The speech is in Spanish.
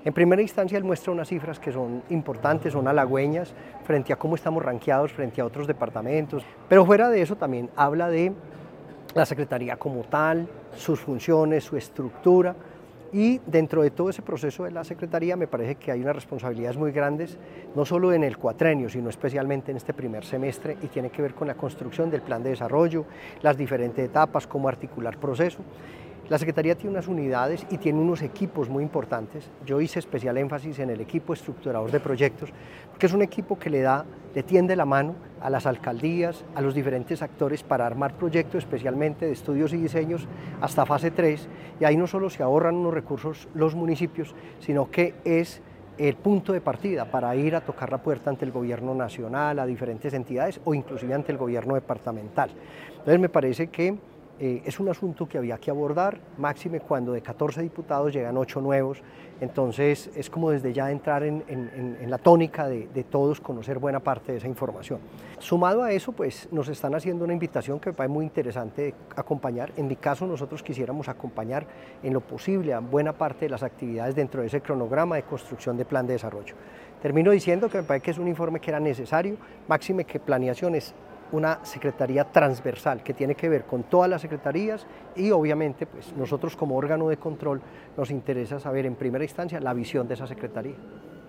En primera instancia, él muestra unas cifras que son importantes, son halagüeñas frente a cómo estamos rankeados frente a otros departamentos, pero fuera de eso también habla de la Secretaría como tal, sus funciones, su estructura, y dentro de todo ese proceso de la Secretaría me parece que hay unas responsabilidades muy grandes, no solo en el cuatrenio, sino especialmente en este primer semestre, y tiene que ver con la construcción del plan de desarrollo, las diferentes etapas, cómo articular proceso. La Secretaría tiene unas unidades y tiene unos equipos muy importantes. Yo hice especial énfasis en el equipo estructurador de proyectos, porque es un equipo que le tiende la mano a las alcaldías, a los diferentes actores para armar proyectos, especialmente de estudios y diseños, hasta fase 3, y ahí no solo se ahorran unos recursos los municipios, sino que es el punto de partida para ir a tocar la puerta ante el gobierno nacional, a diferentes entidades o inclusive ante el gobierno departamental. Entonces me parece que es un asunto que había que abordar, máxime cuando de 14 diputados llegan 8 nuevos, entonces es como desde ya entrar en la tónica de todos conocer buena parte de esa información. Sumado a eso, pues nos están haciendo una invitación que me parece muy interesante acompañar. En mi caso, nosotros quisiéramos acompañar en lo posible a buena parte de las actividades dentro de ese cronograma de construcción de plan de desarrollo. Termino diciendo que me parece que es un informe que era necesario, máxime que planeación es una secretaría transversal que tiene que ver con todas las secretarías y obviamente pues nosotros como órgano de control nos interesa saber en primera instancia la visión de esa secretaría.